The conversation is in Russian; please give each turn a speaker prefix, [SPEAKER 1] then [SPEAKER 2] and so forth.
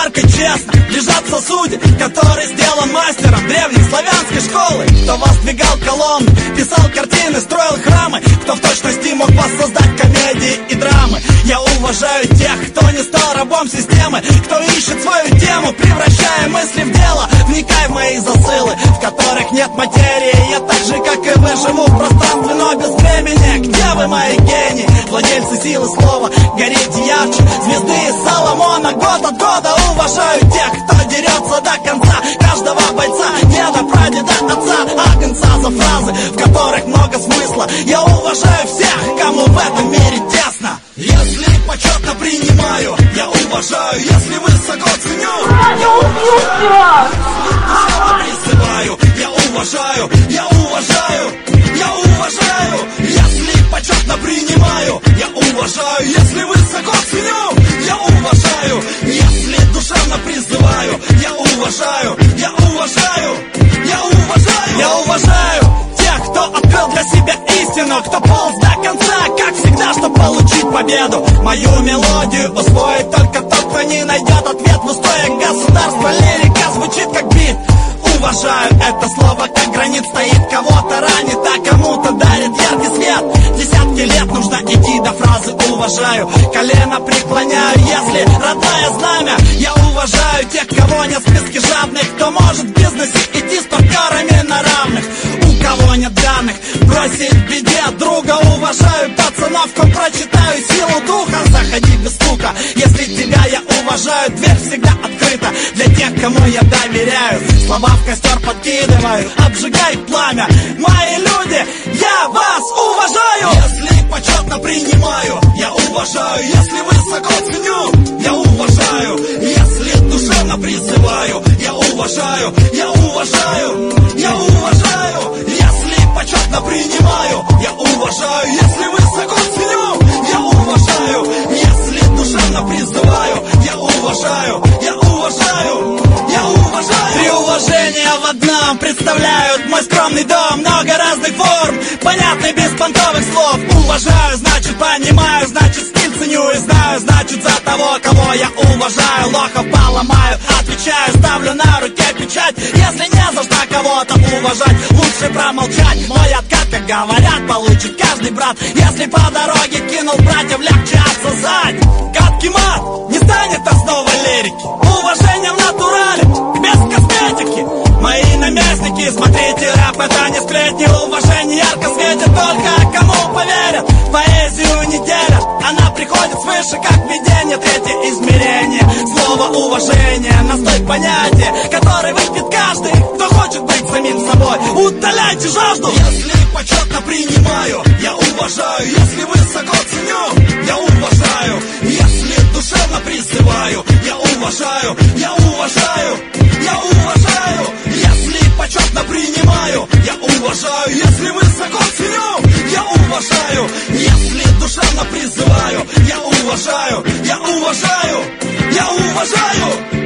[SPEAKER 1] ярко, честно лежат сосуды, который сделан мастером древней славянской школы. Кто воздвигал колонны, писал картины, строил храмы, кто в точности мог воссоздать комедии и драмы. Я уважаю тех, кто не стал рабом системы, кто ищет свою тему, превращая мысли в дело. Вникай в мои засылы, в которых нет материи. Я так же, как и вы, живу в пространстве, но без времени. Где вы, мои гении, владельцы силы слова? Горите ярче звезды из Соломона. Год от года уважаю тех, кто дерется до конца. Каждого бойца, деда, прадеда, отца, агнца за фразы, в которых много смысла. Я уважаю всех, кому в этом мире тесно. Если почетно принимаю, я уважаю. Если высоко ценю, я уважаю. Призываю, я уважаю, я уважаю, я уважаю. Если почетно принимаю, я уважаю. Если высоко ценю, я уважаю. Если душевно призываю, я уважаю, я уважаю, я уважаю. Я уважаю тех, кто открыл для себя истину, кто полз до конца, как всегда, чтобы получить победу. Мою мелодию усвоит только тот, кто не найдет ответ в устоях государства. Лирика звучит как бит. Уважаю это слово, как гранит стоит, кого-то ранит, а кому-то дарит яркий свет. Десятки лет нужно идти до фразы уважаю. Колено преклоняю, если родное знамя. Я уважаю тех, кого нет в списке жадных, кто может в бизнесе идти с партнерами на равных. У кого нет данных, бросить в беде друга. Уважаю пацанов, ком прочитаю силу духа. Заходи без стука, если тебя я уважаю. Дверь всегда открыта для тех, кому я доверяю. Слова в костер подкидываю, обжигай пламя. Мои люди, я вас уважаю. Если почетно принимаю, я уважаю. Если высоко ценю, я уважаю. Если душевно призываю, я уважаю, я уважаю, я уважаю. Если почетно принимаю, я уважаю. Если высоко ценю, я уважаю. Если душевно призываю, я уважаю, я уважаю, я уважаю. Три уважения в одном представляют мой скромный дом. Много разных форм, понятны без понтовых слов. Уважаю, значит понимаю, значит стиль ценю и знаю. Значит за того, кого я уважаю, лохов поломаю. Отвечаю, ставлю на руке печать. Если не за что кого-то уважать, лучше промолчать. Мой откат, как говорят, получит каждый брат. Если по дороге кинул братьев, легче отсосать. Гадкий мат не станет основой лирики. Уважение в натурале, без косметики. Мои наместники, смотрите, рэп это не сплетни. Уважение ярко светит только кому поверят. Поэзию не делят, она приходит свыше, как видение. Третье измерение, слово уважение, настой понятия, который выпьет каждый, кто хочет быть самим собой. Удаляйте жажду. Если почетно принимаю, я уважаю. Если высоко ценю, я уважаю. Если душевно призываю, я уважаю, я уважаю, я уважаю. Если почетно принимаю, я уважаю. Если высоко ценю, я уважаю. Если душевно призываю, я уважаю, я уважаю, я уважаю.